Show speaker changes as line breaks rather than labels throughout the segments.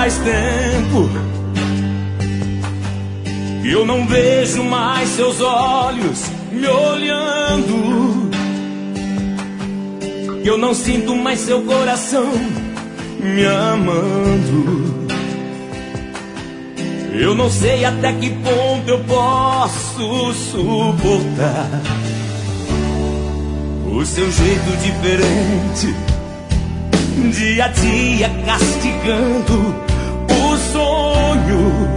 faz tempo que eu não vejo mais seus olhos me olhando, que eu não sinto mais seu coração me amando. Eu não sei até que ponto eu posso suportar o seu jeito diferente, dia a dia castigando o sonho.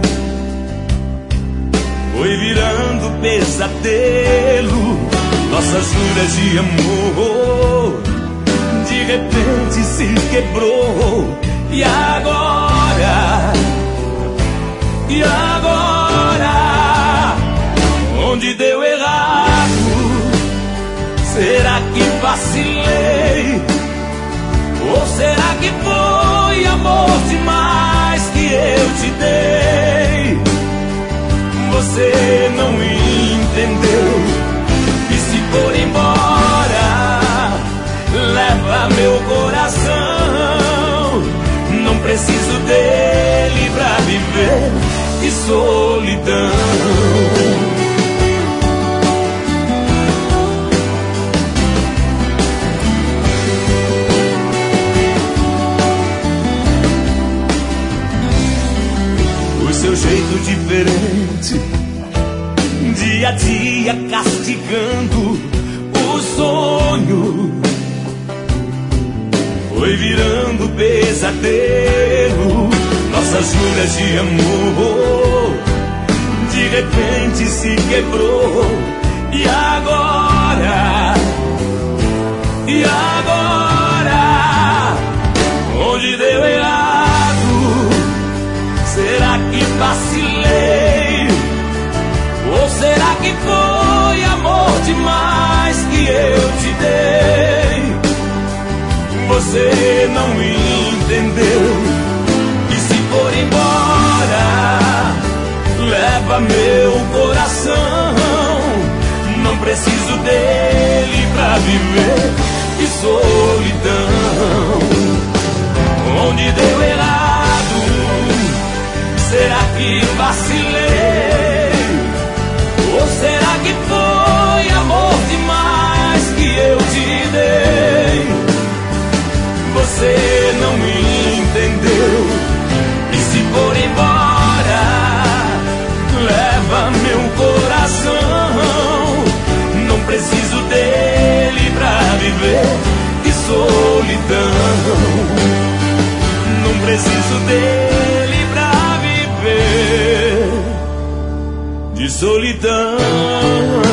Foi virando pesadelo nossas juras de amor. De repente se quebrou. E agora? E agora? Onde deu errado? Será que vacilei? Ou será que foi amor demais que eu te dei? Você não entendeu. E se for embora, leva meu coração. Não preciso dele pra viver de solidão. Seu jeito diferente, dia a dia castigando o sonho. Foi virando pesadelo nossas juras de amor. De repente se quebrou. E agora? E agora? Onde deu errado? Será que vacilei? Ou será que foi amor demais que eu te dei? Você não entendeu. E se for embora, leva meu coração. Não preciso dele pra viver de solidão. Onde deu errado? Será que vacilei? Ou será que foi amor demais que eu te dei? Você não me entendeu. E se for embora, leva meu coração. Não preciso dele pra viver de solidão. Não preciso dele de solidão.